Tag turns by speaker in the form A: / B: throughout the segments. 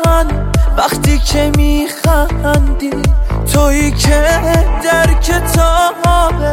A: من وقتی که میخندی، تویی که در کتاب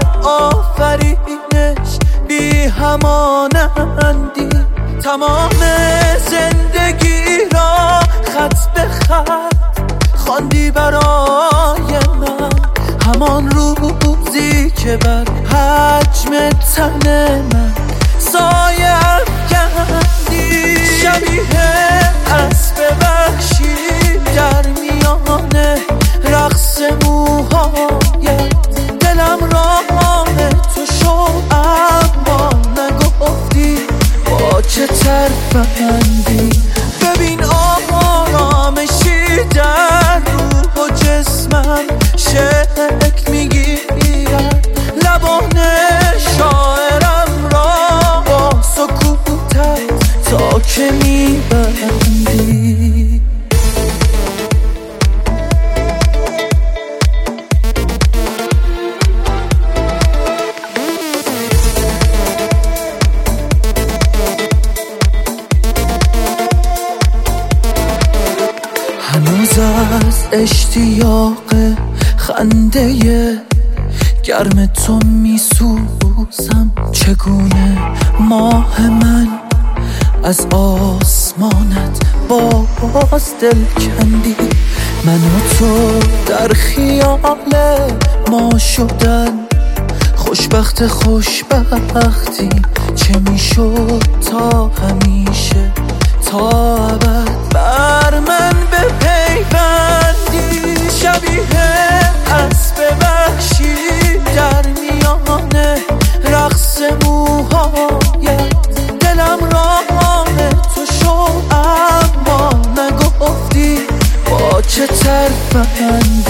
A: آفرینش بی همانندی. تمام زندگی را خط به خط خواندی برای من، همان روزی که بر حجم تن من سایه افکندی. شبیه اسب وحشی در میان رقص موهایت، دلم راه تو شد اما نگفتی با چه ترفندی. ببین آرامشی در روح و جسمم شکل میگیرد، لبان شاعرم را با سکوتت تا که میبندی. هنوز از اشتیاق خنده گرم تو میسوزم. چگونه ماه من از آسمانت باز دل کندی. من و تو در خیال ما شدن خوشبختی، چه میشد تا همیشه تا ابد بر من بپیوندی. شبیه اسب وحشی در میان رقص موهایت، دلم راه تو شد اما نگفتی با چه ترفندی.